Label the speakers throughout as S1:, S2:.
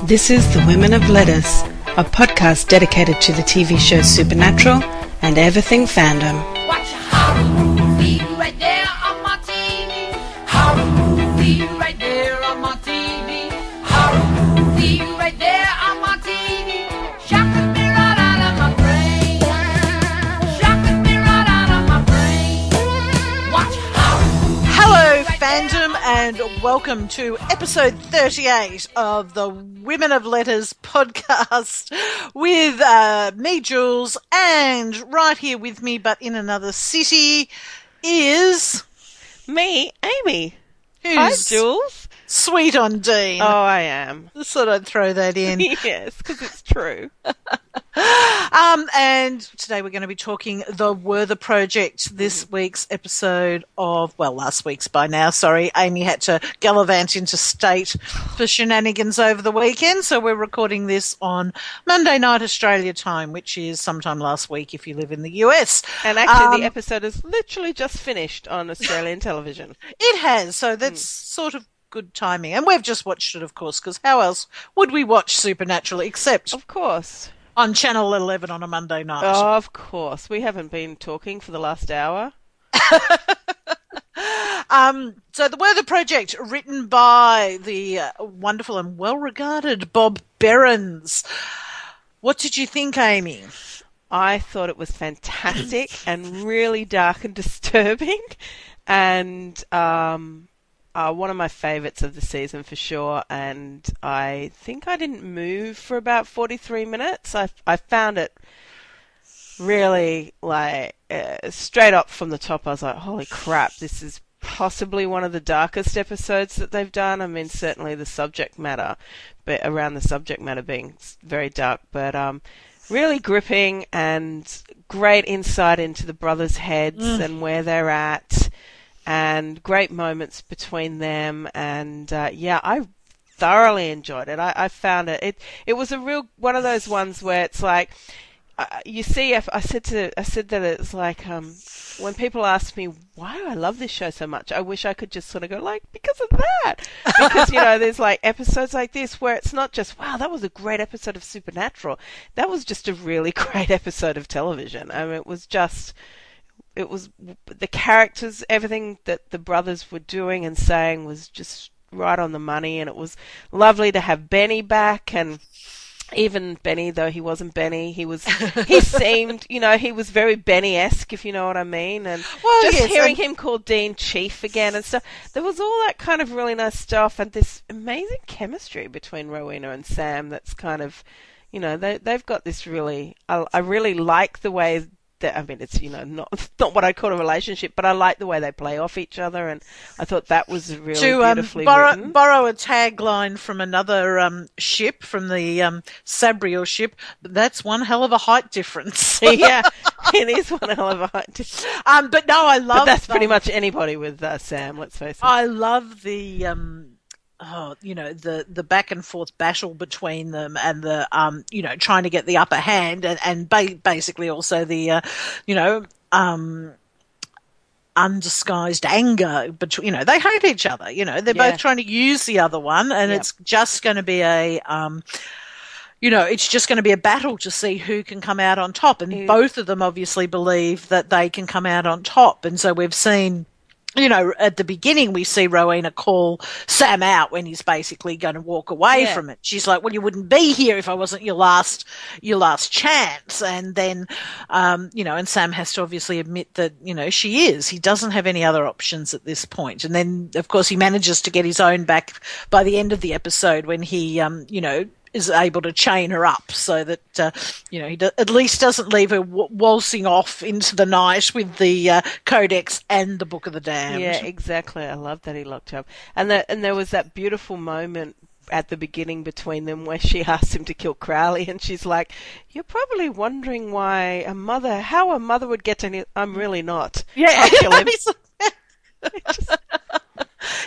S1: This is The Women of Letters, a podcast dedicated to the TV show Supernatural and everything fandom.
S2: Watch a horror movie right there on my TV. Horror movie right there on my TV. Horror movie right there on my TV. Shocking me right out of my brain. Shocking me right out of my brain. Watch horror movie.
S3: Hello, fandom, and welcome to episode 38 of the Women of Letters podcast with me, Jules, and right here with me, but in another city, is
S4: Me, Amy.
S3: who's
S4: Hi, Jules.
S3: sweet on Dean.
S4: Oh, I am.
S3: Just thought I'd throw that in.
S4: Yes, because it's true.
S3: And today we're going to be talking the Werther Project, this week's episode of, well, last week's by now, sorry. Amy had to gallivant into state for shenanigans over the weekend, so we're recording this on Monday night Australia time, which is sometime last week if you live in the US.
S4: And actually, the episode is literally just finished on Australian television.
S3: It has, so that's sort of good timing. And we've just watched it, of course, because how else would we watch Supernatural except
S4: Of course.
S3: on Channel 11 on a Monday night?
S4: Of course. We haven't been talking for the last hour.
S3: So the Werther Project, written by the wonderful and well-regarded Bob Berens. What did you think, Amy?
S4: I thought it was fantastic and really dark and disturbing. And one of my favourites of the season for sure. And I think I didn't move for about 43 minutes. I found it really, like, straight up from the top, I was like, holy crap, this is possibly one of the darkest episodes that they've done. I mean, certainly the subject matter, but around the subject matter being very dark, but really gripping and great insight into the brothers' heads and where they're at, and great moments between them. And yeah, I thoroughly enjoyed it. I found it was a real one of those ones where it's like, you see, I said that it's like, when people ask me why do I love this show so much, I wish I could just sort of go like, because of that. Because, you know, there's like episodes like this where it's not just, wow, that was a great episode of Supernatural. That was just a really great episode of television. I mean, it was the characters, everything that the brothers were doing and saying was just right on the money, and it was lovely to have Benny back. And even Benny, though he wasn't Benny, he seemed, you know, he was very Benny-esque, if you know what I mean. And hearing him call Dean Chief again and stuff, there was all that kind of really nice stuff, and this amazing chemistry between Rowena and Sam that's kind of, you know, they've got this really, I really like the way that, I mean, it's, you know, not what I call a relationship, but I like the way they play off each other, and I thought that was really beautifully written.
S3: Borrow a tagline from another ship, from the Sabriel ship, but that's one hell of a height difference.
S4: Yeah, it is one hell of a height difference.
S3: But no, I love.
S4: But that's pretty much anybody with Sam. Let's face it.
S3: I love the the back and forth battle between them, and the trying to get the upper hand, and basically also the undisguised anger between, they hate each other, they're both trying to use the other one, and it's just going to be it's just going to be a battle to see who can come out on top, and both of them obviously believe that they can come out on top. And so we've seen, at the beginning, we see Rowena call Sam out when he's basically going to walk away from it. She's like, well, you wouldn't be here if I wasn't your last chance. And then, and Sam has to obviously admit that, she is. He doesn't have any other options at this point. And then, of course, he manages to get his own back by the end of the episode when he, is able to chain her up so that, he at least doesn't leave her waltzing off into the night with the Codex and the Book of the Damned.
S4: Yeah, exactly. I love that he locked her up. And there was that beautiful moment at the beginning between them where she asked him to kill Crowley, and she's like, you're probably wondering how a mother would get to I'm really not.
S3: Yeah.
S4: I'll kill him.
S3: Yep,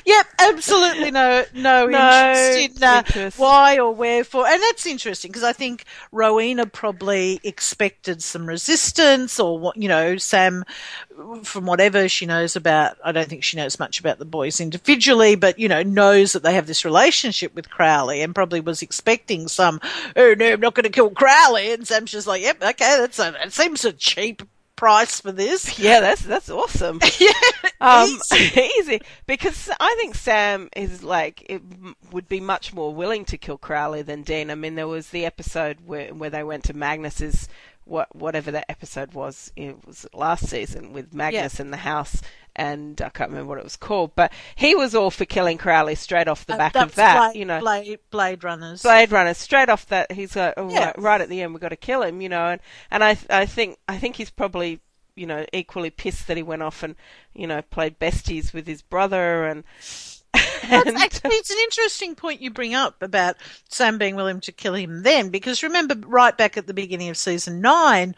S3: absolutely no interest in
S4: interest.
S3: why or wherefore. And that's interesting because I think Rowena probably expected some resistance or what, Sam, from whatever she knows about, I don't think she knows much about the boys individually, but, knows that they have this relationship with Crowley and probably was expecting some, oh no, I'm not going to kill Crowley. And Sam's just like, yep, okay, it seems a cheap price for this.
S4: Yeah, that's awesome.
S3: Yeah,
S4: easy. Because I think Sam is would be much more willing to kill Crowley than Dean. I mean, there was the episode where they went to Magnus's, whatever that episode was, it was last season with Magnus in the house, and I can't remember what it was called, but he was all for killing Crowley straight off the back of that,
S3: Blade Runners.
S4: Blade Runners, straight off that. He's like, right at the end, we've got to kill him, and I think he's probably, equally pissed that he went off and, played besties with his brother and.
S3: Actually, it's an interesting point you bring up about Sam being willing to kill him then, because remember right back at the beginning of season 9,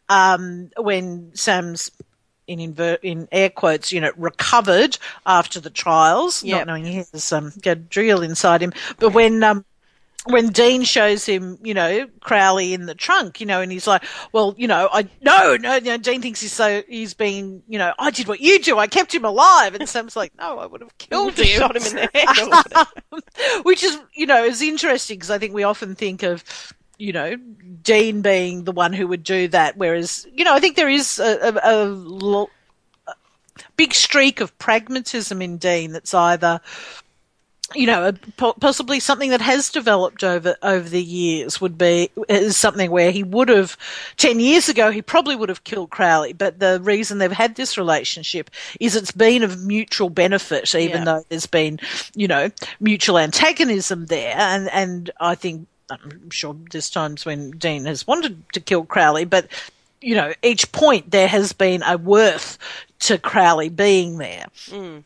S3: when Sam's in air quotes, recovered after the trials, not knowing he has Gadriel inside him, but when Dean shows him, Crowley in the trunk, and he's like, well, Dean thinks he's being, I did what you do, I kept him alive, and Sam's like, no, I would have killed him.
S4: Shot him in the head or whatever.
S3: Which is, is interesting because I think we often think of, Dean being the one who would do that, whereas, I think there is a big streak of pragmatism in Dean that's either, possibly something that has developed over the years is something where he would have 10 years ago, he probably would have killed Crowley. But the reason they've had this relationship is it's been of mutual benefit, even though there's been, mutual antagonism there. And I think, I'm sure there's times when Dean has wanted to kill Crowley, but, each point there has been a worth to Crowley being there. Mm.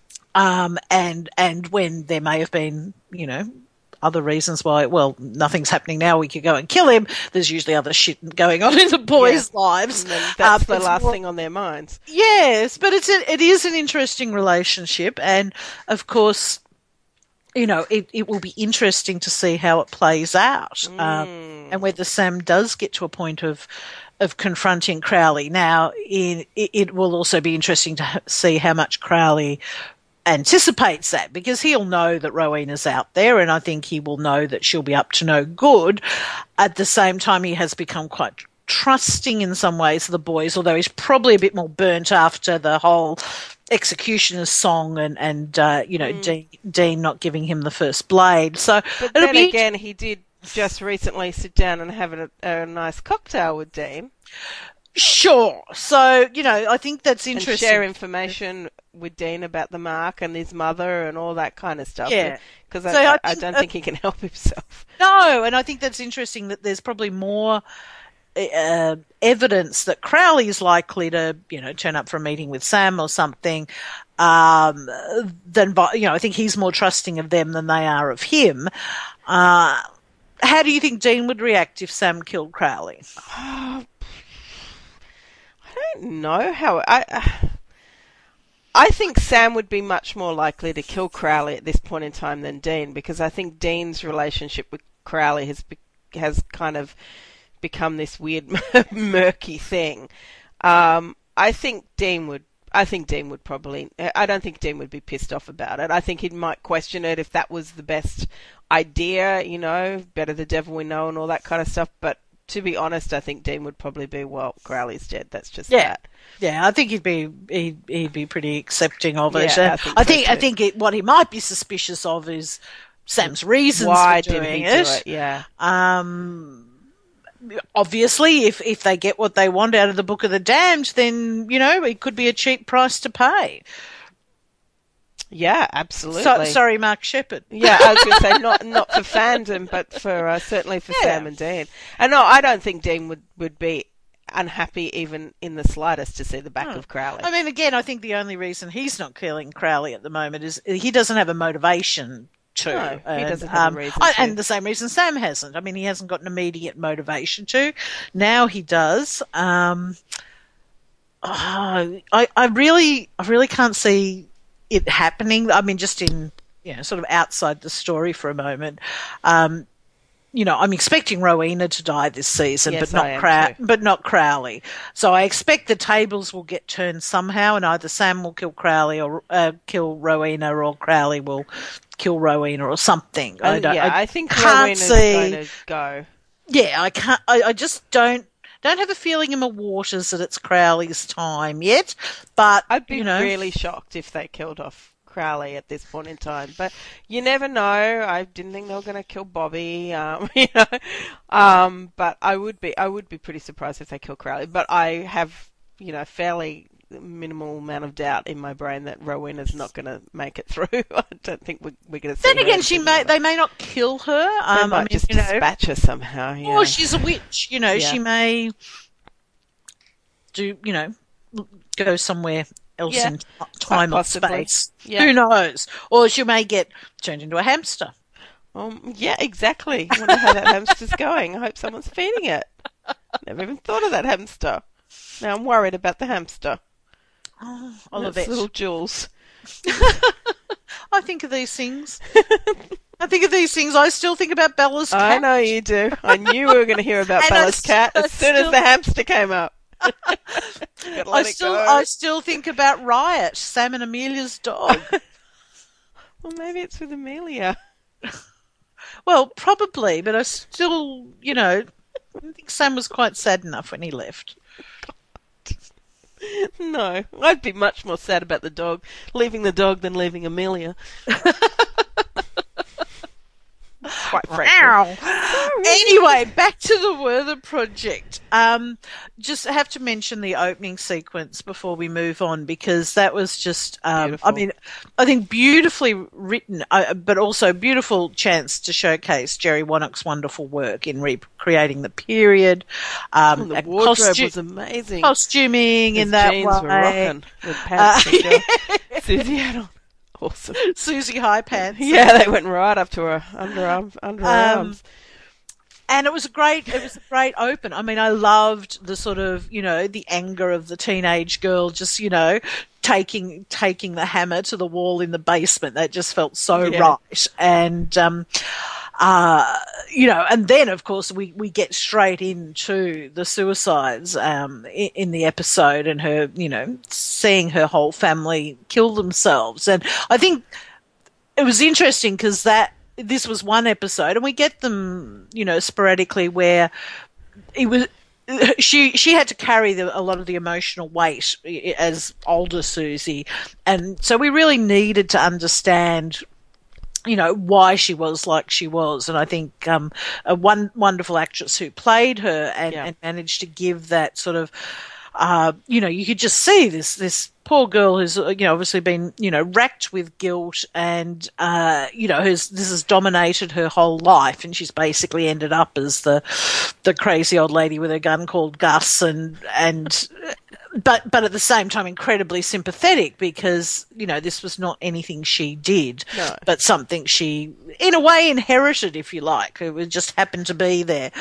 S3: And when there may have been, other reasons why, well, nothing's happening now, we could go and kill him. There's usually other shit going on in the boys' lives.
S4: And that's the last thing on their minds.
S3: Yes, but it is an interesting relationship. And of course, it will be interesting to see how it plays out. And whether Sam does get to a point of confronting Crowley. Now, it will also be interesting to see how much Crowley anticipates that, because he'll know that Rowena's out there, and I think he will know that she'll be up to no good. At the same time, he has become quite trusting in some ways of the boys, although he's probably a bit more burnt after the whole Executioner's song and Dean not giving him the first blade. So,
S4: but then again, he did just recently sit down and have a nice cocktail with Dean.
S3: Sure. So, I think that's interesting.
S4: And share information with Dean about the mark and his mother and all that kind of stuff.
S3: Yeah.
S4: Because I don't think he can help himself.
S3: No, and I think that's interesting that there's probably more evidence that Crowley is likely to, turn up for a meeting with Sam or something, than, I think he's more trusting of them than they are of him. How do you think Dean would react if Sam killed Crowley?
S4: I don't know how. I think Sam would be much more likely to kill Crowley at this point in time than Dean, because I think Dean's relationship with Crowley has kind of become this weird, murky thing. I think Dean would probably. I don't think Dean would be pissed off about it. I think he might question it if that was the best idea. Better the devil we know and all that kind of stuff. But to be honest, I think Dean would probably be, well, Crowley's dead. That's just that.
S3: Yeah, I think he'd be pretty accepting of it.
S4: Yeah,
S3: I think what he might be suspicious of is Sam's reasons
S4: Why
S3: for doing
S4: did he
S3: it.
S4: do it? Yeah.
S3: Obviously, if they get what they want out of the Book of the Damned, then it could be a cheap price to pay.
S4: Yeah, absolutely.
S3: Sorry, Mark Sheppard.
S4: Yeah, I was going to say not for fandom, but for certainly for Sam and Dean. And no, I don't think Dean would be unhappy even in the slightest to see the back of Crowley.
S3: I mean, again, I think the only reason he's not killing Crowley at the moment is he doesn't have a motivation to.
S4: No, he doesn't have a reason to.
S3: And the same reason Sam hasn't. I mean, he hasn't got an immediate motivation to. Now he does. I really can't see it happening. I mean, just in sort of outside the story for a moment. I'm expecting Rowena to die this season,
S4: Yes,
S3: but not Crowley. So I expect the tables will get turned somehow, and either Sam will kill Crowley or kill Rowena, or Crowley will kill Rowena or something.
S4: I think Rowena's going to go.
S3: Yeah, I can't. I just don't have a feeling in my waters that it's Crowley's time yet. But
S4: I'd be really shocked if they killed off Crowley at this point in time, but you never know. I didn't think they were going to kill Bobby, but I would be pretty surprised if they kill Crowley. But I have, fairly minimal amount of doubt in my brain that Rowena's not going to make it through. I don't think we're going to see.
S3: Then again, they may not kill her.
S4: They might just dispatch her somehow. Yeah.
S3: Or she's a witch. Yeah. She may do, go somewhere else in time or space. Yeah. Who knows? Or she may get turned into a hamster.
S4: Yeah, exactly. I wonder how that hamster's going. I hope someone's feeding it. Never even thought of that hamster. Now I'm worried about the hamster.
S3: Oh, Olivette.
S4: Little Jules.
S3: I think of these things. I still think about Bella's cat.
S4: I know you do. I knew we were going to hear about Bella's cat as soon as the hamster came up.
S3: I still think about Riot, Sam and Amelia's dog.
S4: Well, maybe it's with Amelia.
S3: Well, probably, but I still, I think Sam was quite sad enough when he left.
S4: No, I'd be much more sad about the dog, leaving the dog than leaving Amelia. Quite frankly.
S3: Anyway, back to the Werther Project. Just have to mention the opening sequence before we move on, because that was just, I think beautifully written, but also beautiful chance to showcase Jerry Wannock's wonderful work in recreating the period.
S4: The wardrobe was amazing.
S3: Costuming in that way.
S4: Jeans were rocking with pants. Susie had on. Awesome.
S3: Susie high pants.
S4: Yeah, they went right up to her underarms.
S3: And it was a great open. I mean, I loved the sort of, the anger of the teenage girl just, taking the hammer to the wall in the basement. That just felt so right. And, and then of course we get straight into the suicides, in the episode, and her, seeing her whole family kill themselves. And I think it was interesting because this was one episode, and we get them, sporadically, where it was, she had to carry a lot of the emotional weight as older Susie. And so we really needed to understand, why she was like she was. And I think a wonderful actress who played her and managed to give that sort of, you could just see this poor girl who's, obviously been, racked with guilt and, this has dominated her whole life, and she's basically ended up as the crazy old lady with a gun called Gus, but at the same time incredibly sympathetic, because, this was not anything she did, but something she, in a way, inherited, if you like. It just happened to be there.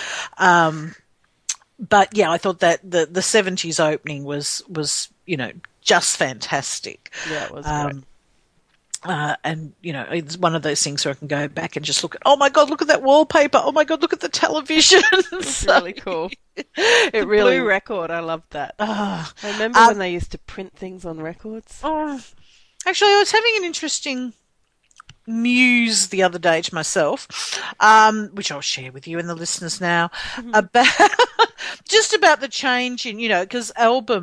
S3: But yeah, I thought that the 70s opening was, just fantastic.
S4: Yeah, it was great.
S3: And, it's one of those things where I can go back and just look at, oh my God, look at that wallpaper. Oh my God, look at the television.
S4: It's really cool.
S3: It really,
S4: blue record. I loved that. I remember when they used to print things on records.
S3: Actually, I was having an interesting muse the other day to myself, which I'll share with you and the listeners now, about the change in, because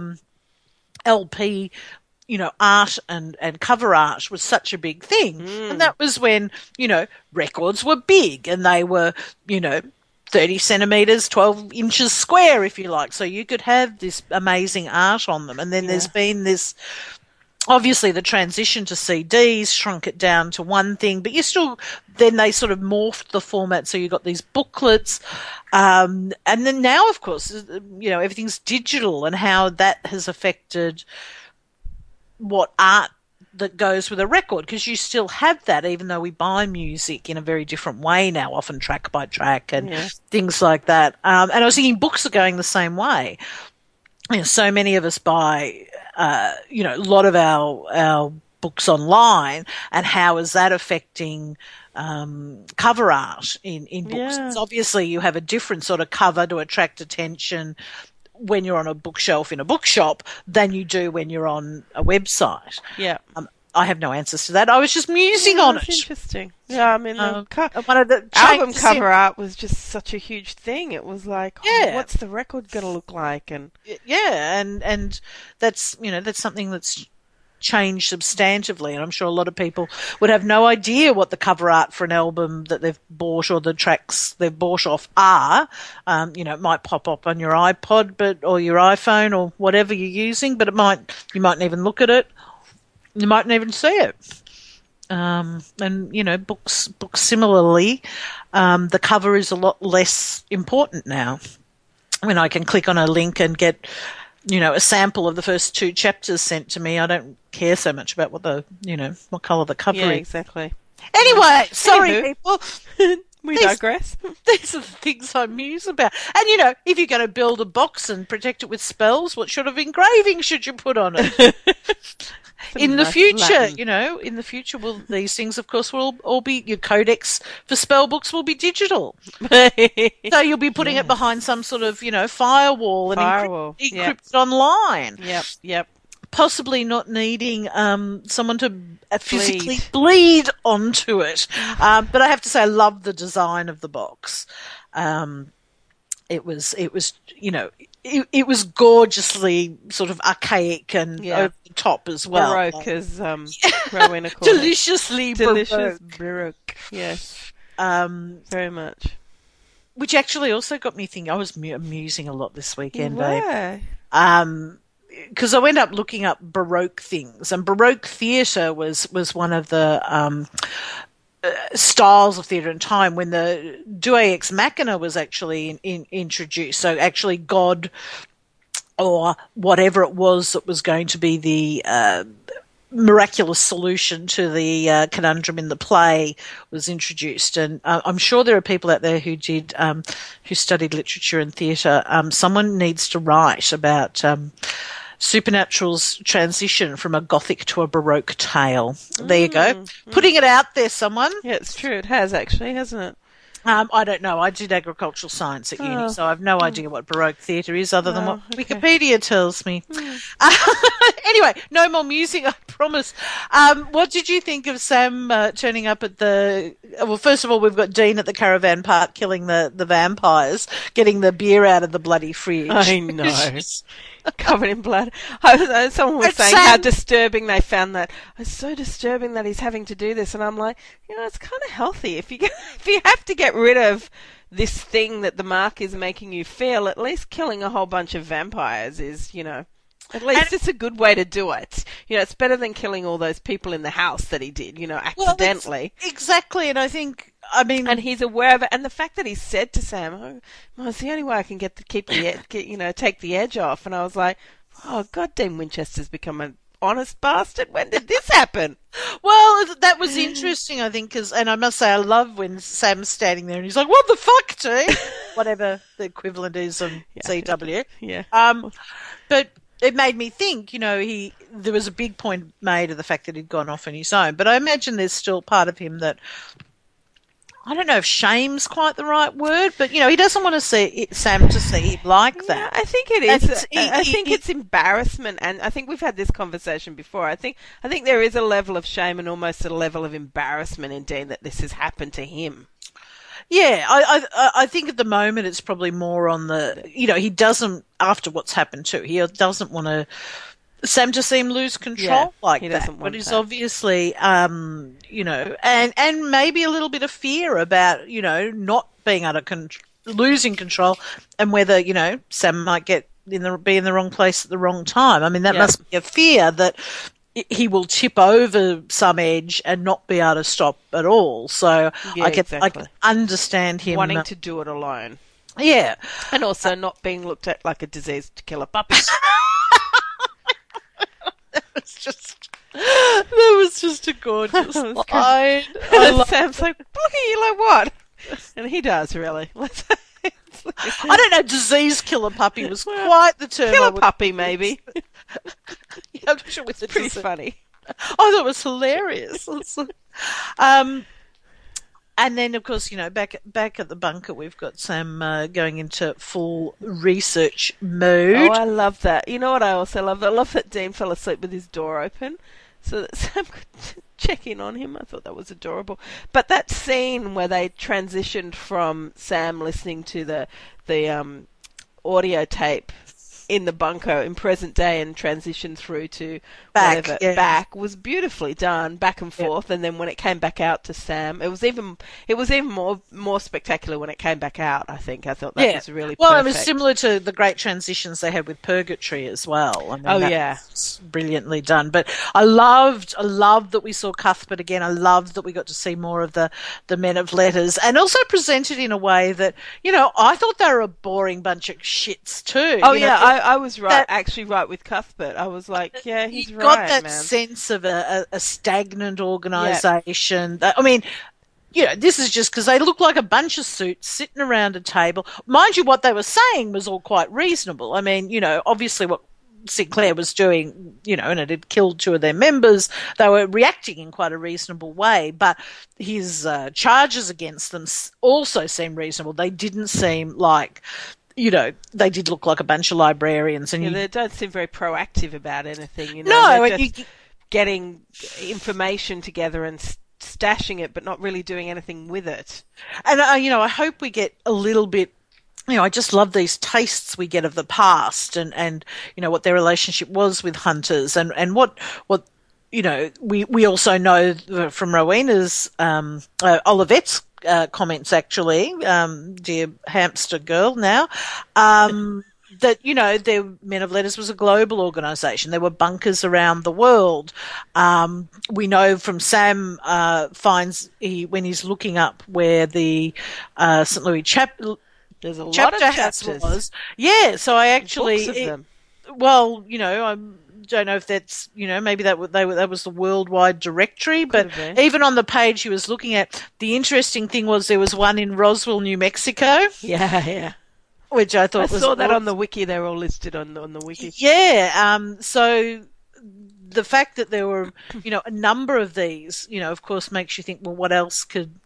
S3: LP, art and cover art was such a big thing. And that was when, records were big, and they were, 30 centimetres, 12 inches square, if you like. So you could have this amazing art on them. And then there's been this, obviously the transition to CDs shrunk it down to one thing, but then they sort of morphed the format. So you got these booklets. And then now, of course, everything's digital, and how that has affected what art that goes with a record, because you still have that, even though we buy music in a very different way now, often track by track and things like that. And I was thinking books are going the same way. So many of us buy, a lot of our books online, and how is that affecting cover art in books?
S4: Yeah.
S3: It's obviously, you have a different sort of cover to attract attention when you're on a bookshelf in a bookshop than you do when you're on a website.
S4: Yeah.
S3: I have no answers to that. I was just musing on
S4: That's
S3: it.
S4: interesting. Yeah, I mean,
S3: One
S4: the
S3: of the
S4: album
S3: changes
S4: cover art was just such a huge thing. It was like,
S3: Yeah.
S4: what's the record going to look like? And
S3: Yeah, and that's, that's something that's changed substantively, and I'm sure a lot of people would have no idea what the cover art for an album that they've bought or the tracks they've bought off are. It might pop up on your iPod, or your iPhone or whatever you're using, but you mightn't even look at it. You mightn't even see it. Books similarly, the cover is a lot less important now. When I can click on a link and get, a sample of the first 2 chapters sent to me, I don't care so much about what what colour the cover
S4: yeah,
S3: is.
S4: exactly.
S3: Anyway, sorry
S4: Anywho.
S3: people.
S4: We digress.
S3: These are the things I muse about. And, if you're going to build a box and protect it with spells, what sort of engraving should you put on it? In the future, will these things, of course, will all be, your codex for spell books will be digital. So you'll be putting it behind some sort of, firewall and encrypt it online.
S4: Yep.
S3: Possibly not needing someone to physically bleed onto it. But I have to say, I love the design of the box. It was it was gorgeously sort of archaic and over the top as well.
S4: Baroque, as Rowena called
S3: Deliciously
S4: it. Delicious
S3: baroque.
S4: baroque. Yes. Very much.
S3: Which actually also got me thinking. I was musing a lot this weekend,
S4: Why?
S3: because I went up looking up Baroque things, and Baroque theatre was one of the styles of theatre in time when the Deus Ex Machina was actually introduced. So actually God, or whatever it was that was going to be the miraculous solution to the conundrum in the play, was introduced. And I'm sure there are people out there who studied literature and theatre. Someone needs to write about Supernatural's transition from a Gothic to a Baroque tale. There you go. Putting it out there, someone.
S4: Yeah, it's true. It has actually, hasn't it?
S3: I don't know. I did agricultural science at uni, so I have no idea what Baroque theatre is other than what Wikipedia tells me. Anyway, no more music, I promise. What did you think of Sam turning up at well, first of all, we've got Dean at the caravan park killing the vampires, getting the beer out of the bloody fridge.
S4: I know. Covered in blood. Someone was saying
S3: Sam,
S4: how disturbing they found that. It's so disturbing that he's having to do this, and I'm like, it's kind of healthy. If you have to get rid of this thing that the mark is making you feel, at least killing a whole bunch of vampires is, at least it's a good way to do it. It's better than killing all those people in the house that he did, accidentally.
S3: Well, exactly, and
S4: and he's aware of it, and the fact that he said to Sam, "Oh, it's the only way I can take the edge off." And I was like, "Oh, God, Dean Winchester's become an honest bastard. When did this happen?"
S3: Well, that was interesting, I think, and I must say, I love when Sam's standing there and he's like, "What the fuck, Dean?" Whatever the equivalent is on CW.
S4: Yeah.
S3: But it made me think, there was a big point made of the fact that he'd gone off on his own, but I imagine there's still part of him that, I don't know if shame's quite the right word, but, he doesn't want to see Sam to see him like that.
S4: Yeah, I think it is. I think it's embarrassment, and I think we've had this conversation before. I think there is a level of shame and almost a level of embarrassment in Dean that this has happened to him.
S3: Yeah, I think at the moment it's probably more on the, he doesn't, after what's happened too, he doesn't want Sam to see him lose control like
S4: he
S3: that.
S4: doesn't want
S3: But he's
S4: that.
S3: obviously, and maybe a little bit of fear about, not being losing control, and whether, Sam might be in the wrong place at the wrong time. I mean, that must be a fear that he will tip over some edge and not be able to stop at all. So I can understand him
S4: wanting to do it alone.
S3: Yeah.
S4: And also not being looked at like a diseased killer puppy.
S3: That was just a gorgeous line.
S4: Sam's like, look at you, like what? And he does, really.
S3: I don't know, disease killer puppy was quite the term.
S4: Killer puppy, maybe.
S3: I'm not sure it's
S4: Pretty funny.
S3: I thought it was hilarious. Um, and then, of course, back at the bunker, we've got Sam going into full research mode.
S4: Oh, I love that. You know what I also love? I love that Dean fell asleep with his door open so that Sam could check in on him. I thought that was adorable. But that scene where they transitioned from Sam listening to the audio tape in the bunker in present day and transition through to back was beautifully done, back and forth. And then when it came back out to Sam, it was even more spectacular when it came back out. I think I thought that was really
S3: well.
S4: perfect.
S3: It was similar to the great transitions they had with Purgatory as well. I mean, was brilliantly done. But I loved that we saw Cuthbert again. I loved that we got to see more of the Men of Letters, and also presented in a way that I thought they were a boring bunch of shits too.
S4: Oh yeah. I was actually right with Cuthbert. I was like, yeah, he's right,
S3: got that
S4: man.
S3: sense of a stagnant organisation. I mean, this is just because they look like a bunch of suits sitting around a table. Mind you, what they were saying was all quite reasonable. I mean, obviously what Sinclair was doing, and it had killed 2 of their members, they were reacting in quite a reasonable way, but his charges against them also seemed reasonable. They didn't seem like... they did look like a bunch of librarians, and
S4: they don't seem very proactive about anything.
S3: No,
S4: they're just getting information together and stashing it, but not really doing anything with it.
S3: And I hope we get a little bit. I just love these tastes we get of the past, and what their relationship was with hunters, and what. We also know from Rowena's Olivette's comments, actually, dear hamster girl now, that, their Men of Letters was a global organisation. There were bunkers around the world. We know from Sam when he's looking up where the St. Louis
S4: There's a lot
S3: chapter
S4: of
S3: house
S4: chapters.
S3: was. Yeah, so I actually...
S4: Books of them.
S3: Well, I don't know if that's, maybe that was the worldwide directory, but even on the page he was looking at, the interesting thing was there was one in Roswell, New Mexico.
S4: Yeah.
S3: Which I thought
S4: I saw that on the wiki. They were all listed on the wiki.
S3: Yeah. So the fact that there were, a number of these, of course makes you think, well, what else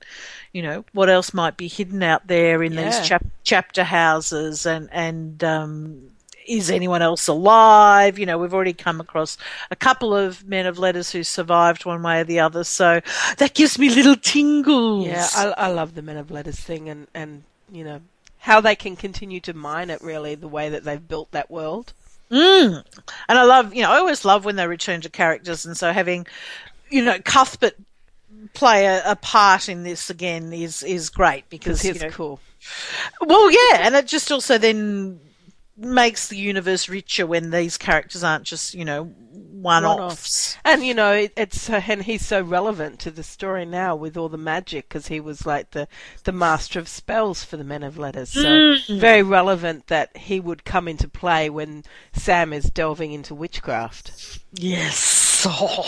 S3: might be hidden out there in these chapter houses, and is anyone else alive? We've already come across a couple of Men of Letters who survived one way or the other, so that gives me little tingles.
S4: Yeah, I love the Men of Letters thing, and how they can continue to mine it, really, the way that they've built that world.
S3: And I love, I always love when they return to characters, and so having, Cuthbert play a part in this again is great, because
S4: he's cool.
S3: Well, yeah, and it just also then makes the universe richer when these characters aren't just, one-offs.
S4: And, and he's so relevant to the story now with all the magic, because he was like the master of spells for the Men of Letters. So very relevant that he would come into play when Sam is delving into witchcraft.
S3: Yes.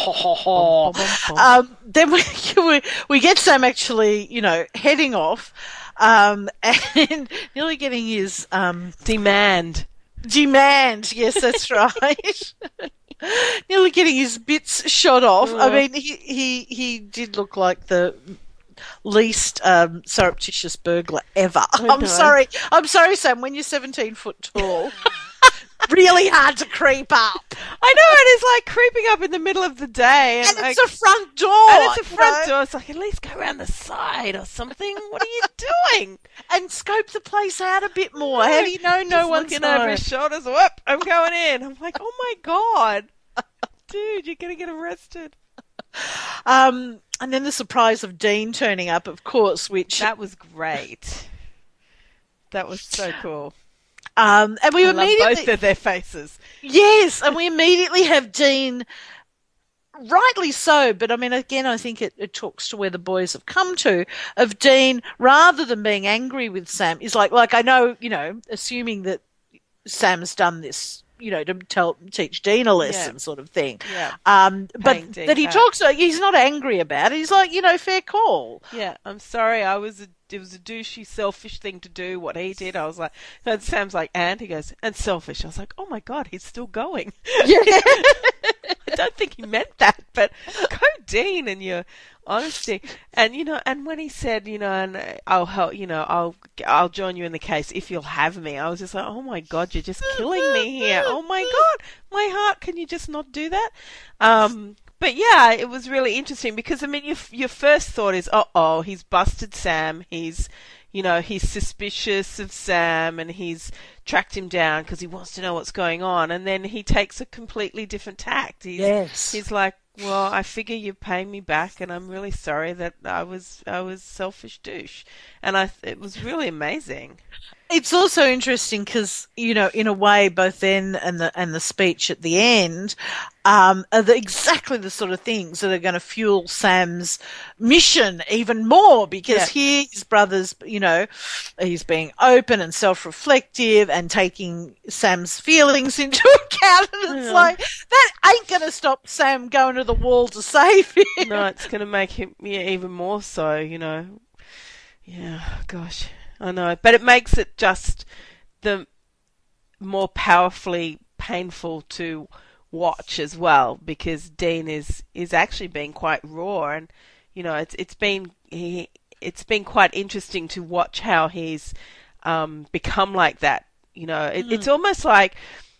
S3: Then we get Sam actually, heading off, and nearly getting his
S4: demand.
S3: Yes, that's right. Nearly getting his bits shot off. I mean, he did look like the least surreptitious burglar ever. I'm sorry, Sam. When you're 17 foot tall, really hard to creep up.
S4: I know, and it's like creeping up in the middle of the day,
S3: and it's a front door.
S4: Door. It's like, at least go around the side or something. What are you doing?
S3: And scope the place out a bit more. How do you know no one's
S4: looking over his shoulders? Whoop! I'm going in. I'm like, oh my god, dude, you're gonna get arrested.
S3: And then the surprise of Dean turning up, of course,
S4: that was great. That was so cool.
S3: And we immediately
S4: both of their faces.
S3: Yes, and we immediately have Dean, rightly so, but I mean, again, I think it talks to where the boys have come to, of Dean, rather than being angry with Sam, is like I know, assuming that Sam's done this, to teach Dean a lesson, sort of thing.
S4: Yeah.
S3: But that he talks, he's not angry about it. He's like, fair call.
S4: Yeah, I'm sorry, it was a douchey, selfish thing to do, what he did. I was like, and Sam's like, and? He goes, and selfish. I was like, oh my god, he's still going.
S3: Yeah.
S4: don't think he meant that, but go Dean and your honesty. And, and when he said, and I'll help, I'll join you in the case if you'll have me. I was just like, oh my God, you're just killing me here. Oh my God, my heart, can you just not do that? But yeah, it was really interesting because, I mean, your first thought is, he's busted Sam. He's suspicious of Sam and he's tracked him down because he wants to know what's going on. And then he takes a completely different tact. He's like, well, I figure you're paying me back and I'm really sorry that I was selfish douche. And it was really amazing.
S3: It's also interesting because, in a way, both then and the speech at the end are exactly the sort of things that are going to fuel Sam's mission even more because here his brother's, he's being open and self-reflective and taking Sam's feelings into account. And it's like, that ain't going to stop Sam going to the wall to save him.
S4: No, it's going to make him even more so, Yeah, gosh. I know, but it makes it just the more powerfully painful to watch as well because Dean is actually being quite raw, and it's been quite interesting to watch how he's become like that. It's almost like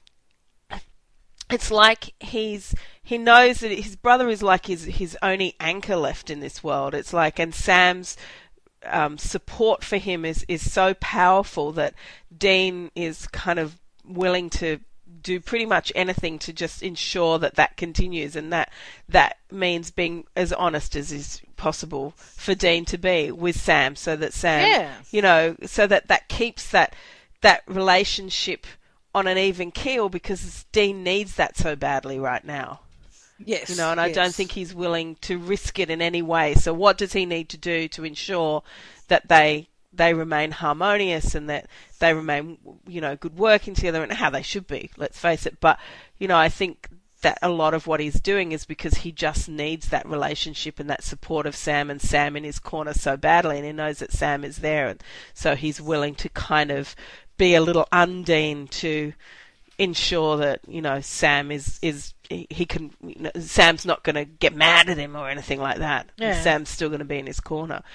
S4: he knows that his brother is like his only anchor left in this world. It's like, and Sam's support for him is so powerful that Dean is kind of willing to do pretty much anything to just ensure that continues, and that means being as honest as is possible for Dean to be with Sam, so that Sam, so that keeps that relationship on an even keel because Dean needs that so badly right now.
S3: Yes.
S4: And I don't think he's willing to risk it in any way. So what does he need to do to ensure that they remain harmonious and that they remain, good working together and how they should be, let's face it. But, I think that a lot of what he's doing is because he just needs that relationship and that support of Sam and Sam in his corner so badly, and he knows that Sam is there. And so he's willing to kind of be a little Undine to ensure that, Sam he can, Sam's not going to get mad at him or anything like that. Yeah. Sam's still going to be in his corner.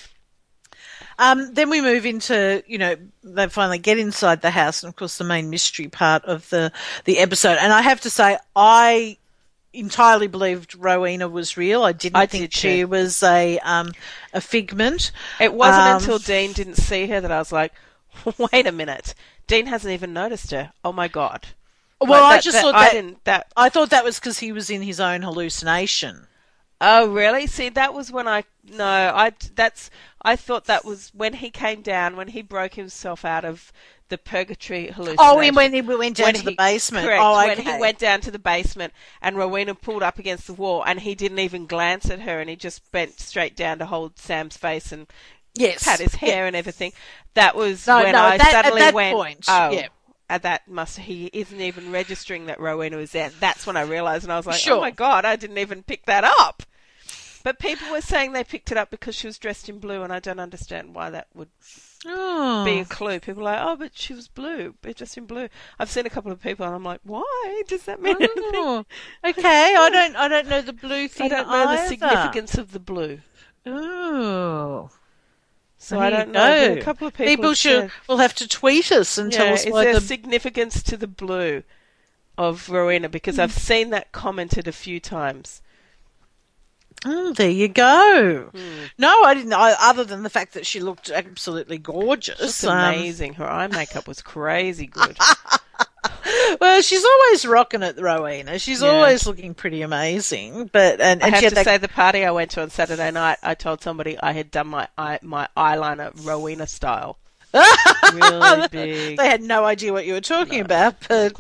S3: Then we move into, they finally get inside the house, and of course the main mystery part of the episode. And I have to say, I entirely believed Rowena was real. I didn't think she was a figment.
S4: It wasn't until Dean didn't see her that I was like, wait a minute, Dean hasn't even noticed her. Oh my God.
S3: Well, I thought that was because he was in his own hallucination.
S4: Oh, really? See, that was when I thought that was when he came down, when he broke himself out of the purgatory hallucination.
S3: Oh, and when he went down to the basement.
S4: Correct.
S3: Oh, okay.
S4: When he went down to the basement and Rowena pulled up against the wall and he didn't even glance at her and he just bent straight down to hold Sam's face and pat his hair and everything. That was when I suddenly
S3: at that
S4: went,
S3: point,
S4: he isn't even registering that Rowena was there. That's when I realised, and I was like, oh my God, I didn't even pick that up. But people were saying they picked it up because she was dressed in blue, and I don't understand why that would be a clue. People are like, but she was blue, dressed in blue. I've seen a couple of people, and I'm like, why? Does that mean anything?
S3: Okay, I don't know the blue thing.
S4: I don't know the significance of the blue.
S3: Oh.
S4: So I don't know. A couple of people
S3: will have to tweet us and tell us why.
S4: Is there significance to the blue of Rowena? Because I've seen that commented a few times.
S3: Oh, there you go. No, I didn't. Other than the fact that she looked absolutely gorgeous.
S4: She's amazing. Her eye makeup was crazy good.
S3: Well, she's always rocking it, Rowena. She's always looking pretty amazing. But and
S4: I have to say, the party I went to on Saturday night, I told somebody I had done my eyeliner Rowena style. Really big.
S3: They had no idea what you were talking about, but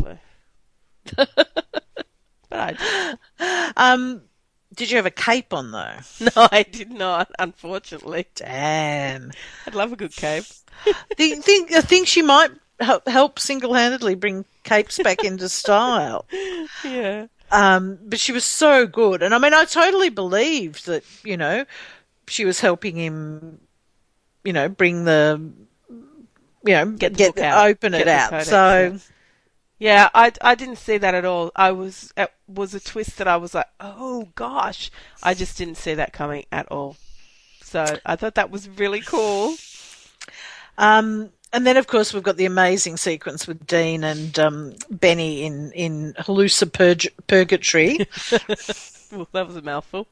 S4: I did.
S3: Did you have a cape on though?
S4: No, I did not. Unfortunately.
S3: Damn.
S4: I'd love a good cape.
S3: I think she might help single-handedly bring capes back into style.
S4: Yeah.
S3: But she was so good. And I mean, I totally believed that, she was helping him, bring the, open it out. So,
S4: Yeah, I didn't see that at all. It was a twist that I was like, oh gosh, I just didn't see that coming at all. So I thought that was really cool.
S3: And then, of course, we've got the amazing sequence with Dean and Benny in Purgatory.
S4: Well, that was a mouthful.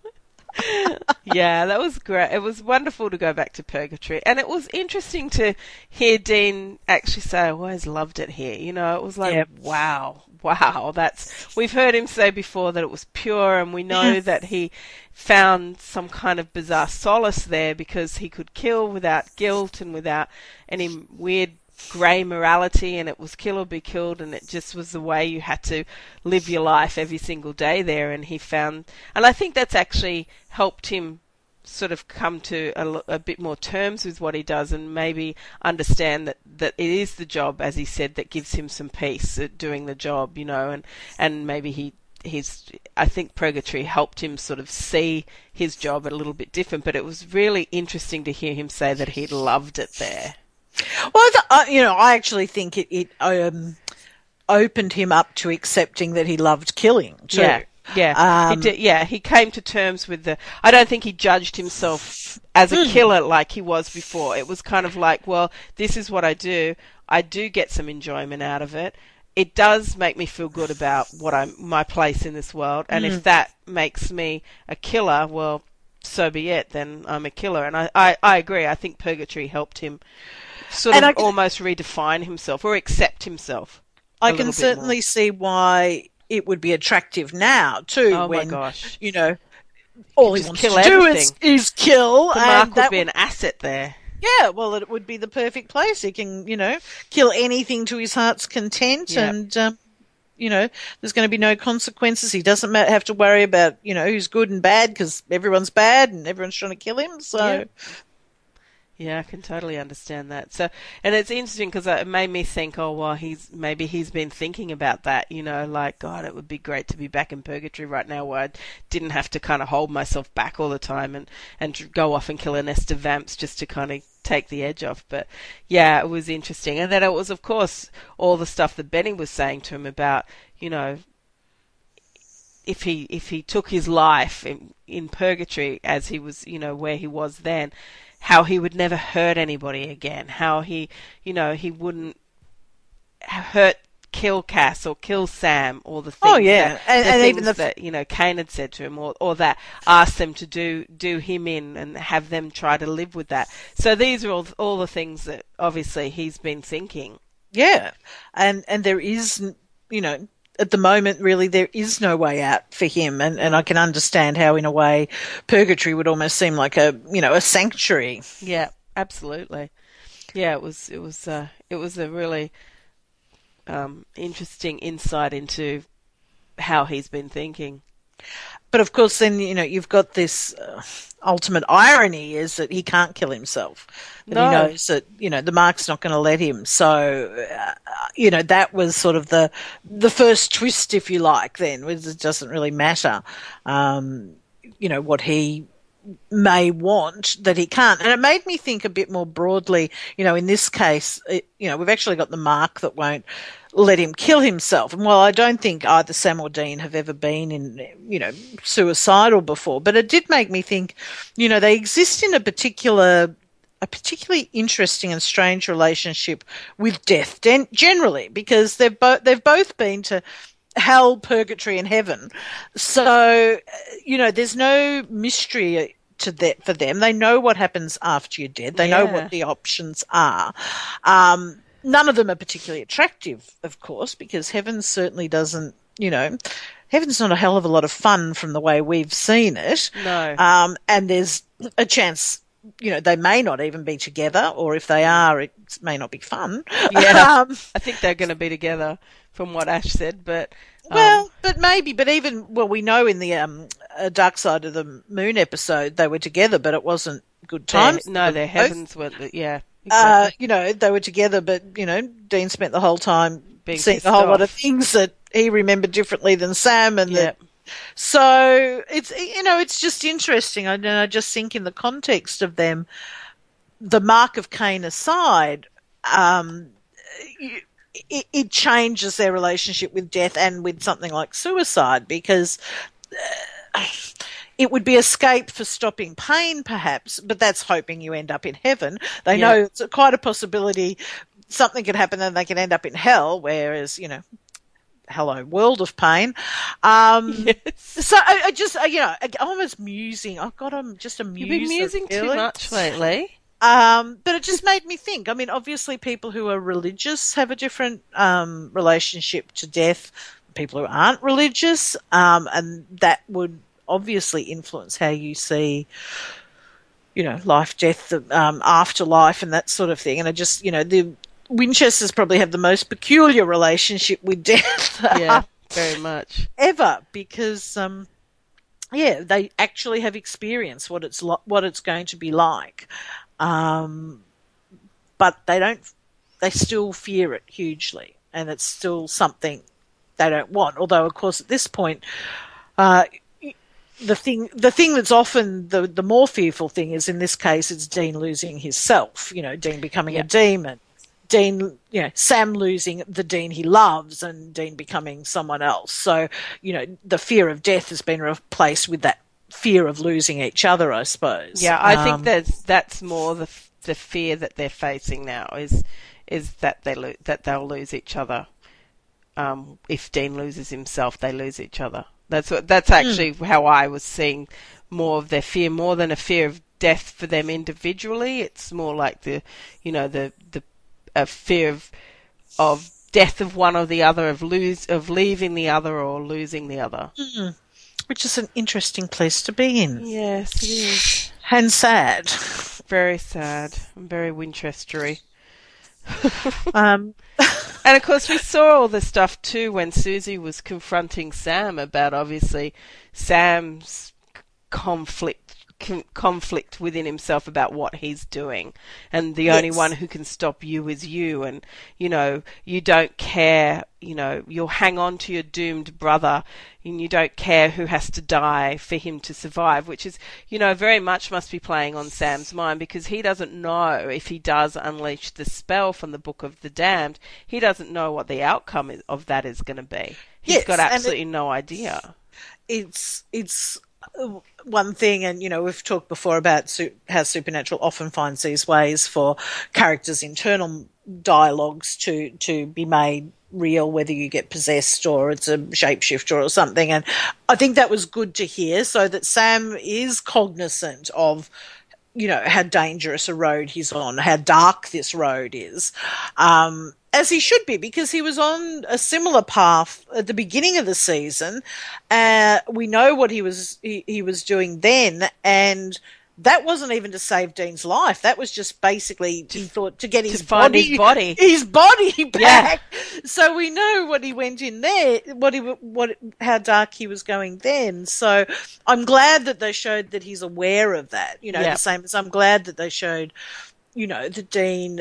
S4: Yeah, that was great. It was wonderful to go back to Purgatory. And it was interesting to hear Dean actually say, I always loved it here. You know, it was like,
S3: Yep.
S4: wow, we've heard him say before that it was pure, and we know that he found some kind of bizarre solace there because he could kill without guilt and without any weird grey morality, and it was kill or be killed, and it just was the way you had to live your life every single day there. And he found, and I think that's actually helped him sort of come to a bit more terms with what he does, and maybe understand that it is the job, as he said, that gives him some peace at doing the job, you know, and maybe I think Purgatory helped him sort of see his job a little bit different. But it was really interesting to hear him say that he loved it there.
S3: Well, I actually think it opened him up to accepting that he loved killing too.
S4: Yeah. He did, yeah, he came to terms with I don't think he judged himself as a killer like he was before. It was kind of like, well, this is what I do. I do get some enjoyment out of it. It does make me feel good about my place in this world. And if that makes me a killer, well, so be it. Then I'm a killer. And I agree. I think Purgatory helped him sort of almost redefine himself or accept himself.
S3: I can certainly see why it would be attractive now too.
S4: Oh
S3: when,
S4: my gosh!
S3: You know, all he wants
S4: kill
S3: to do
S4: everything.
S3: is kill.
S4: The
S3: and
S4: Mark would
S3: that
S4: be an asset there.
S3: Yeah, well, it would be the perfect place. He can, kill anything to his heart's content, and there's going to be no consequences. He doesn't have to worry about who's good and bad because everyone's bad and everyone's trying to kill him. So.
S4: Yeah, I can totally understand that. So, and it's interesting because it made me think, oh, well, he's been thinking about that, like, God, it would be great to be back in Purgatory right now where I didn't have to kind of hold myself back all the time and go off and kill a nest of vamps just to kind of take the edge off. But yeah, it was interesting. And then it was, of course, all the stuff that Benny was saying to him about, if he took his life in Purgatory as he was, where he was then, how he would never hurt anybody again, how he wouldn't kill Cass or kill Sam, or the things and even that Kane had said to him, or that asked them to do him in and have them try to live with that. So these are all the things that obviously he's been thinking.
S3: Yeah, and there is, at the moment, really, there is no way out for him, and I can understand how, in a way, Purgatory would almost seem like a sanctuary.
S4: Yeah, absolutely. Yeah, it was a really interesting insight into how he's been thinking.
S3: But of course, then you've got this ultimate irony is that he can't kill himself. That he knows that the Mark's not going to let him. So that was sort of the first twist, if you like. Then it doesn't really matter, what he may want that he can't. And it made me think a bit more broadly. In this case, we've actually got the Mark that won't let him kill himself. And while I don't think either Sam or Dean have ever been suicidal before, but it did make me think, they exist in a particularly interesting and strange relationship with death generally, because they've both been to hell, purgatory, and heaven. So, there's no mystery to that for them. They know what happens after you're dead. They know what the options are. None of them are particularly attractive, of course, because heaven certainly doesn't, heaven's not a hell of a lot of fun from the way we've seen it.
S4: No.
S3: And there's a chance, they may not even be together, or if they are, it may not be fun.
S4: Yeah. I think they're going to be together from what Ash said, but...
S3: but maybe. But we know in the Dark Side of the Moon episode they were together, but it wasn't good times.
S4: Their heavens weren't. Yeah, exactly.
S3: They were together, but Dean spent the whole time seeing a whole lot of things that he remembered differently than Sam, and so it's just interesting. I just think in the context of them, the Mark of Cain aside, it changes their relationship with death and with something like suicide, because it would be escape for stopping pain, perhaps, but that's hoping you end up in heaven. They know it's quite a possibility something could happen and they can end up in hell, whereas, hello, world of pain. So I just, I'm just musing. Oh God, I'm just amused.
S4: You've been musing too much lately.
S3: But it just made me think. I mean, obviously people who are religious have a different relationship to death. People who aren't religious, and that would obviously influence how you see, life, death, afterlife, and that sort of thing. And I just, the Winchesters probably have the most peculiar relationship with death.
S4: Yeah, very much.
S3: Ever, because, they actually have experienced what it's going to be like. But they still fear it hugely, and it's still something they don't want. Although, of course, at this point, the thing that's often the more fearful thing is, in this case, it's Dean losing himself, Dean becoming a demon. Dean, Sam losing the Dean he loves, and Dean becoming someone else. So, the fear of death has been replaced with that fear of losing each other, I suppose.
S4: Yeah, I think that's more the fear that they're facing now is that they'll lose each other. If Dean loses himself, they lose each other. That's actually how I was seeing more of their fear, more than a fear of death for them individually. It's more like the fear of death of one or the other, of leaving the other or losing the other.
S3: Which is an interesting place to be in.
S4: Yes, it is.
S3: And sad.
S4: Very sad. And very Winchestery. And of course we saw all the stuff too when Susie was confronting Sam about, obviously, Sam's conflict within himself about what he's doing, and the only one who can stop you is you, and you don't care, you'll hang on to your doomed brother, and you don't care who has to die for him to survive, which is, very much must be playing on Sam's mind, because he doesn't know if he does unleash the spell from the Book of the Damned, he doesn't know what the outcome of that is going to be. He's got absolutely no idea.
S3: It's one thing, and we've talked before about how Supernatural often finds these ways for characters' internal dialogues to be made real, whether you get possessed or it's a shapeshifter or something. And I think that was good to hear, so that Sam is cognizant of how dangerous a road he's on, how dark this road is. As he should be, because he was on a similar path at the beginning of the season. We know what he was doing then, and that wasn't even to save Dean's life. That was just basically, he thought, to get his body back.
S4: Yeah.
S3: So we know what he went in there, how dark he was going then. So I'm glad that they showed that he's aware of that. The same as I'm glad that they showed, that Dean,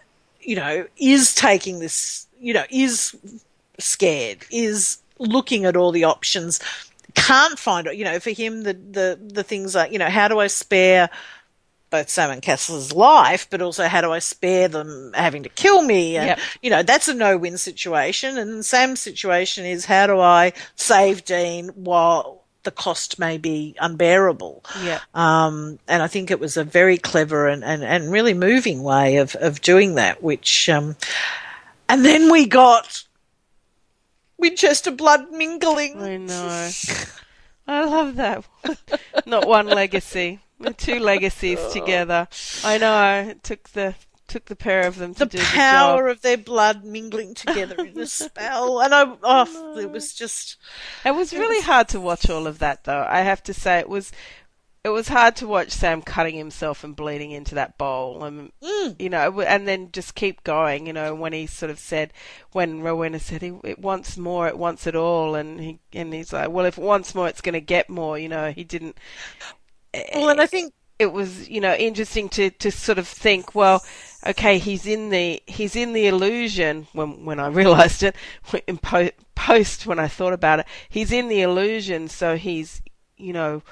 S3: is taking this, is scared, is looking at all the options, can't find it. For him, the things are, how do I spare both Sam and Cass's life, but also how do I spare them having to kill me? And, that's a no-win situation. And Sam's situation is, how do I save Dean while the cost may be unbearable?
S4: Yeah.
S3: And I think it was a very clever and really moving way of doing that, which, and then we got Winchester blood mingling.
S4: I know. I love that one. Not one legacy. The two legacies together. I know. It took the pair of them to do the job.
S3: The power of their blood mingling together in a spell. And it was just...
S4: It was really hard to watch all of that, though. I have to say, it was hard to watch Sam cutting himself and bleeding into that bowl, and and then just keep going. When he sort of said, when Rowena said it wants more, it wants it all, and he's like, well, if it wants more, it's going to get more. He didn't.
S3: Well, and I think
S4: it was interesting to sort of think, well, okay, he's in the illusion. When I realised it in post, when I thought about it, he's in the illusion, so he's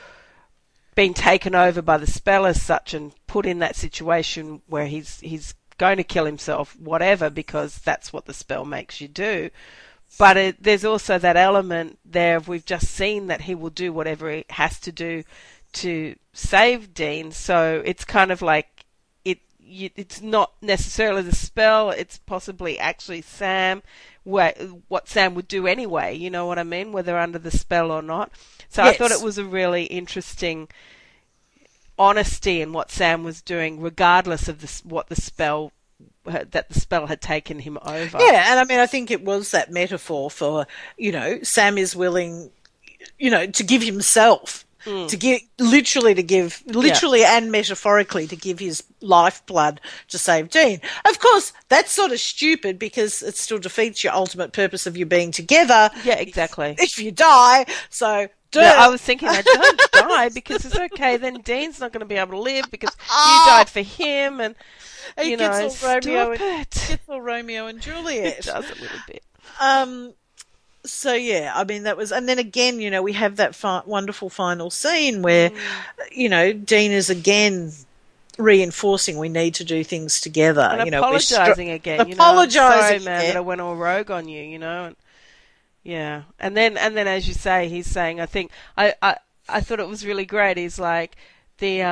S4: been taken over by the spell as such and put in that situation where he's going to kill himself, whatever, because that's what the spell makes you do. But there's also that element there of we've just seen that he will do whatever he has to do to save Dean. So it's kind of like it's not necessarily the spell, it's possibly actually Sam, what Sam would do anyway, you know what I mean, whether under the spell or not. So yes. I thought it was a really interesting honesty in what Sam was doing, regardless of what the spell had taken him over.
S3: Yeah, and I mean, I think it was that metaphor for, Sam is willing, to give himself. To give literally and metaphorically to give his lifeblood to save Dean. Of course, that's sort of stupid because it still defeats your ultimate purpose of you being together.
S4: Yeah, exactly.
S3: If you die, so
S4: yeah, I was thinking I don't die because it's okay. Then Dean's not going to be able to live because you died for him, and
S3: it gets all Romeo and Juliet.
S4: It does a little bit.
S3: So yeah, I mean that was, and then again, we have that wonderful final scene where, Dean is again reinforcing we need to do things together.
S4: And apologising again.
S3: Apologising,
S4: sorry, man, that I went all rogue on you. And, yeah, and then as you say, he's saying, I think I thought it was really great. He's like the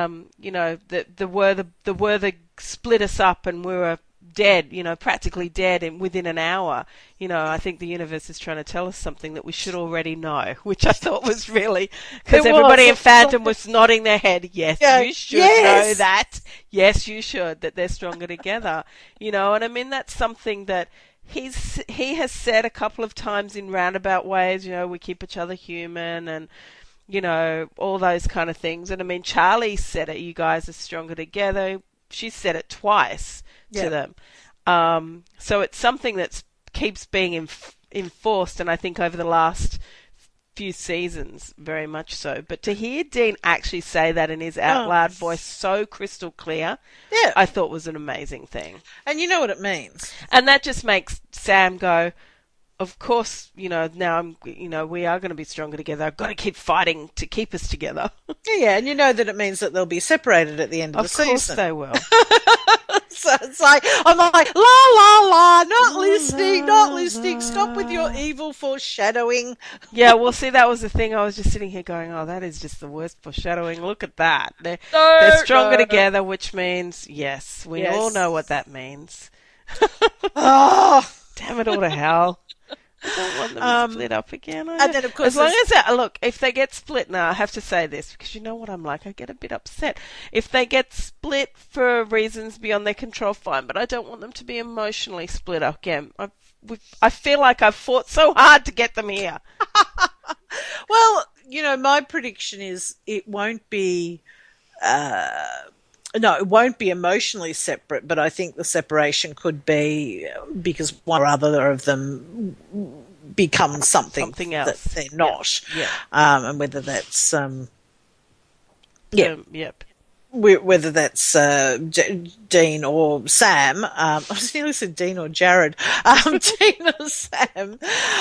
S4: Werther split us up and we were dead, practically dead within an hour. I think the universe is trying to tell us something that we should already know, which I thought was really, because everybody in fandom was nodding their head. Yes, you should know that. Yes, you should, that they're stronger together. And I mean, that's something that he has said a couple of times in roundabout ways, we keep each other human and, all those kind of things. And I mean, Charlie said it, you guys are stronger together. She said it twice to them. So it's something that keeps being enforced, and I think over the last few seasons, very much so. But to hear Dean actually say that in his out loud voice so crystal clear, I thought was an amazing thing.
S3: And you know what it means.
S4: And that just makes Sam go, of course, now we are going to be stronger together. I've got to keep fighting to keep us together.
S3: Yeah, and you know that it means that they'll be separated at the end of the season.
S4: Of course they will.
S3: So it's like, I'm like, la, la, la, not listening, stop with your evil foreshadowing.
S4: Yeah, well, see, that was the thing. I was just sitting here going, oh, that is just the worst foreshadowing. Look at that. They're stronger together, which means, yes, we all know what that means.
S3: Oh,
S4: damn it all to hell. I don't want them to split up again.
S3: And then, of course,
S4: as long as look, if they get split now, I have to say this because you know what I'm like. I get a bit upset if they get split for reasons beyond their control. Fine, but I don't want them to be emotionally split up again. I feel like I've fought so hard to get them here.
S3: Well, my prediction is it won't be. No, it won't be emotionally separate, but I think the separation could be because one or other of them becomes something else that they're not.
S4: Yeah.
S3: And whether that's whether that's Dean or Sam. I was nearly said Dean or Jared. Dean or Sam.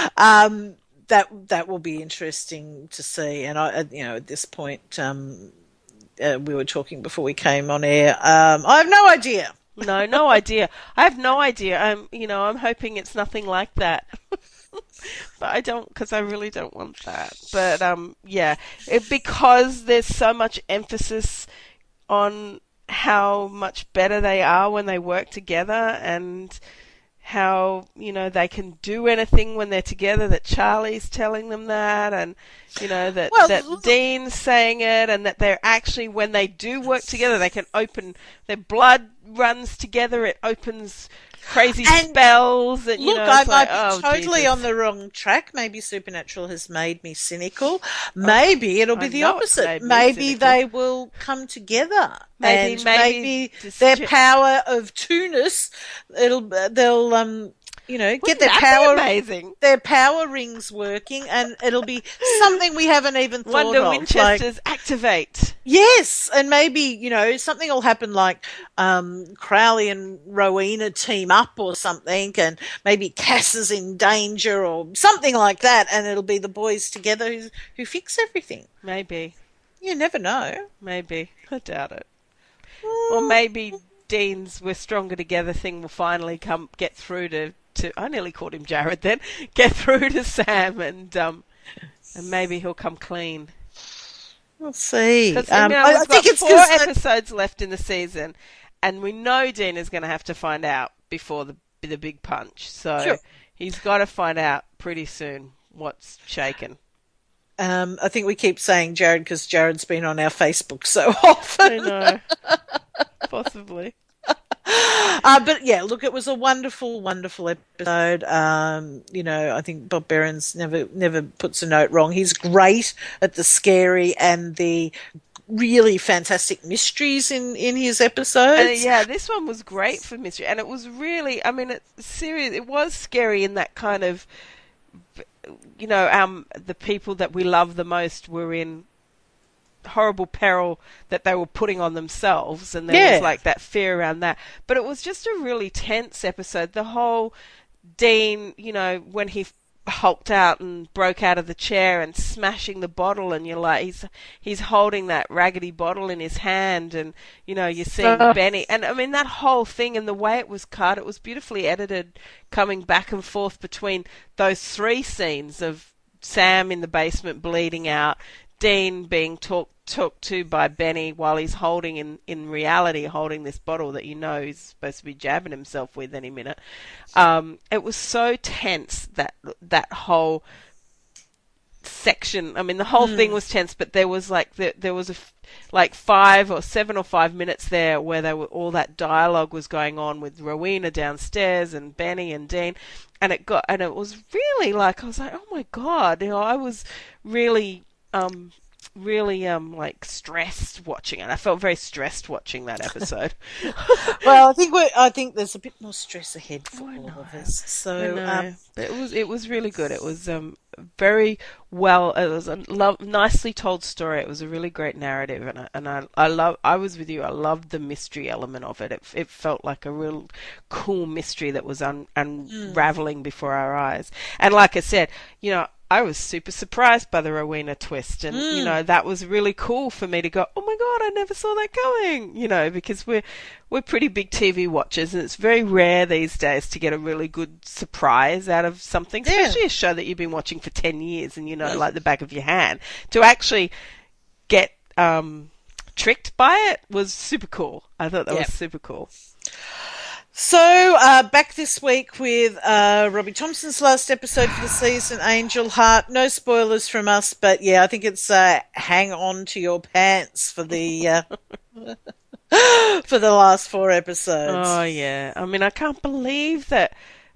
S3: That will be interesting to see. And at this point. We were talking before we came on air. I have no idea.
S4: No idea. I have no idea. I'm hoping it's nothing like that. But I don't, because I really don't want that. But because there's so much emphasis on how much better they are when they work together, and how they can do anything when they're together. That Charlie's telling them that, and that Dean's saying it, and that they're actually, when they do work together, they can open their blood runs together. It opens crazy spells. And
S3: I might be totally on the wrong track. Maybe Supernatural has made me cynical. Maybe it'll be the opposite. Maybe they will come together. Maybe their power of two-ness, they'll get their power rings working, and it'll be something we haven't even thought
S4: Wonder
S3: of.
S4: Winchesters activate.
S3: Yes, and maybe, something will happen like Crowley and Rowena team up or something, and maybe Cass is in danger or something like that, and it'll be the boys together who fix everything.
S4: Maybe.
S3: You never know.
S4: Maybe. I doubt it. Or maybe Dean's "We're Stronger Together" thing will finally get through to I nearly called him Jared then, get through to Sam, and maybe he'll come clean.
S3: We'll see.
S4: Because
S3: I think it's
S4: 4 episodes left in the season, and we know Dean is going to have to find out before the big punch. So
S3: Sure.
S4: he's got to find out pretty soon what's shaken.
S3: I think we keep saying Jared because Jared's been on our Facebook so often.
S4: I know. Possibly.
S3: But yeah, look, it was a wonderful, wonderful episode. I think Bob Berens never puts a note wrong. He's great at the scary and the really fantastic mysteries in his episodes.
S4: Yeah, this one was great for mystery, and it was really, it's serious. It was scary in that kind of, the people that we love the most were in horrible peril that they were putting on themselves, and there was like that fear around that. But it was just a really tense episode. The whole Dean, when he hulked out and broke out of the chair and smashing the bottle, and you're like, he's holding that raggedy bottle in his hand, and you're seeing Benny, and that whole thing and the way it was cut, it was beautifully edited, coming back and forth between those 3 scenes of Sam in the basement bleeding out, Dean being talked to by Benny while he's holding in reality holding this bottle that he's supposed to be jabbing himself with any minute. It was so tense, that whole section. The whole thing was tense, but there was there was 5 or 7 or 5 minutes there where all that dialogue was going on with Rowena downstairs and Benny and Dean, and it was really I was like, oh my God, I was really stressed watching it. I felt very stressed watching that episode.
S3: Well, I think there's a bit more stress ahead for all of us. So
S4: but it was really good. It was very well. It was a nicely told story. It was a really great narrative, and I was with you. I loved the mystery element of it. It felt like a real cool mystery that was unraveling before our eyes. And like I said, I was super surprised by the Rowena twist, and that was really cool for me to go, oh my God, I never saw that coming, because we're pretty big TV watchers, and it's very rare these days to get a really good surprise out of something, especially a show that you've been watching for 10 years and like the back of your hand. To actually get tricked by it was super cool. I thought that was super cool.
S3: So, back this week with Robbie Thompson's last episode for the season, Angel Heart. No spoilers from us, but yeah, I think it's hang on to your pants for the for the last 4 episodes.
S4: Oh yeah, I can't believe that.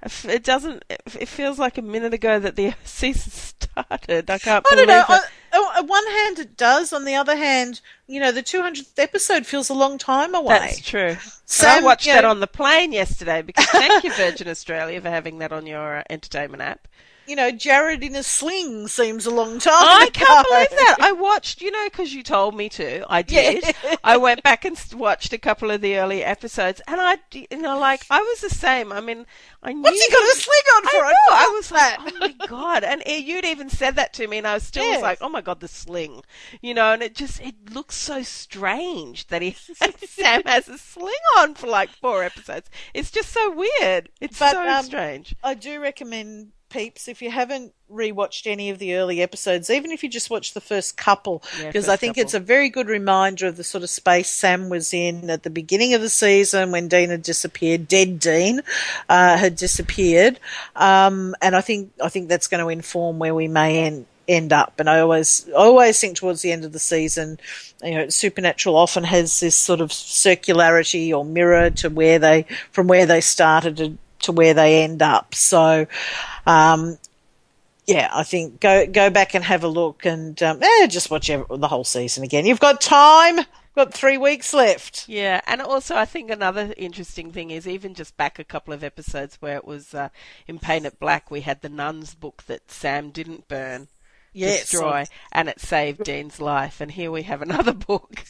S4: It feels like a minute ago that the season started. I can't believe it.
S3: On one hand it does, on the other hand, the 200th episode feels a long time away.
S4: That's true. I watched that on the plane yesterday, because thank you, Virgin Australia, for having that on your entertainment app.
S3: Jared in a sling seems a long time
S4: I
S3: ago.
S4: can't believe that. I watched, because you told me to. I did. Yeah. I went back and watched a couple of the early episodes, and I was the same. I knew.
S3: What's he got a sling on for?
S4: I was like, oh my God. And you'd even said that to me, and I was still was like, oh my God, the sling. And it looks so strange that Sam has a sling on for 4 episodes. It's just so weird. It's so strange.
S3: I do recommend, peeps, if you haven't rewatched any of the early episodes, even if you just watch the first couple, because I think it's a very good reminder of the sort of space Sam was in at the beginning of the season when Dean had disappeared. Dead Dean had disappeared, and I think that's going to inform where we may end up. And I always think towards the end of the season, Supernatural often has this sort of circularity or mirror to from where they started to where they end up. So, I think go back and have a look, and just watch the whole season again. You've got time. Got 3 weeks left.
S4: Yeah, and also I think another interesting thing is, even just back a couple of episodes where it was in Paint It Black, we had the Nun's book that Sam didn't destroy, and it saved Dean's life. And here we have another book.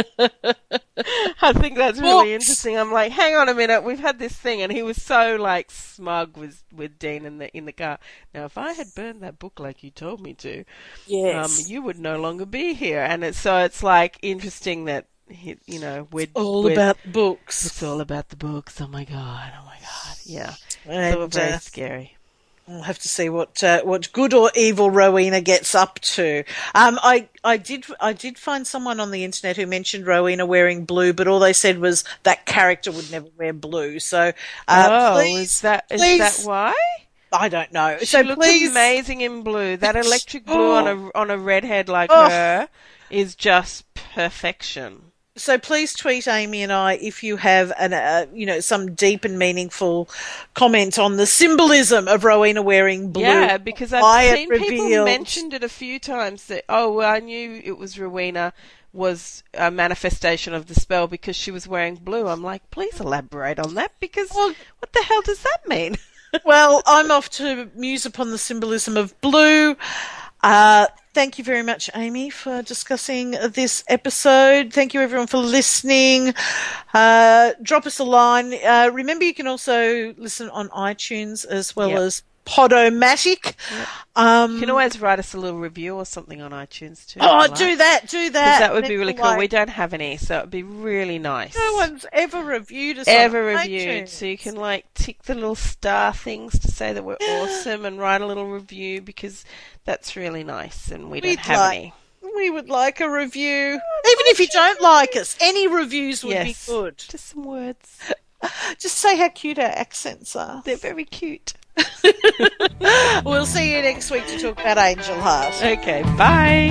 S4: I think that's really interesting. I'm like, hang on a minute, we've had this thing, and he was so smug with Dean in the car. Now, if I had burned that book like you told me to, you would no longer be here. And it's interesting that we're
S3: All
S4: we're-
S3: about books.
S4: It's all about the books. Oh my god. Yeah.
S3: And,
S4: So very scary.
S3: We'll have to see what good or evil Rowena gets up to. I did find someone on the internet who mentioned Rowena wearing blue, but all they said was that character would never wear blue. So, please,
S4: is that why?
S3: I don't know.
S4: She
S3: so
S4: looked
S3: please,
S4: amazing in blue. That electric blue on a redhead like her is just perfection.
S3: So please tweet Amy and I if you have some deep and meaningful comment on the symbolism of Rowena wearing blue.
S4: Yeah, because I've
S3: Why
S4: seen
S3: it
S4: people
S3: revealed-
S4: mentioned it a few times that, I knew it was Rowena was a manifestation of the spell because she was wearing blue. I'm like, please elaborate on that because what the hell does that mean?
S3: Well, I'm off to muse upon the symbolism of blue. Thank you very much, Amy, for discussing this episode. Thank you, everyone, for listening. Drop us a line. Remember, you can also listen on iTunes as well as Podomatic.
S4: You can always write us a little review or something on iTunes too.
S3: Do that.
S4: 'Cause that would be really cool. We don't have any, so it would be really nice.
S3: No one's ever reviewed us
S4: Ever
S3: on
S4: reviewed.
S3: iTunes.
S4: So you can tick the little star things to say that we're awesome and write a little review because that's really nice and we don't have any.
S3: We would like a review. Even if you don't like us, any reviews would be good.
S4: Just some words.
S3: Just say how cute our accents are.
S4: They're very cute.
S3: We'll see you next week to talk about Angel Heart.
S4: Okay, bye.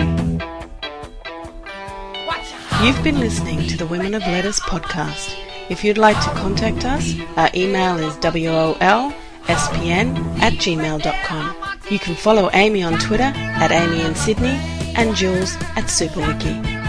S1: You've been listening to the Women of Letters podcast. If you'd like to contact us, our email is wolspn@gmail.com. You can follow Amy on Twitter @AmyInSydney and Jules @SuperWiki.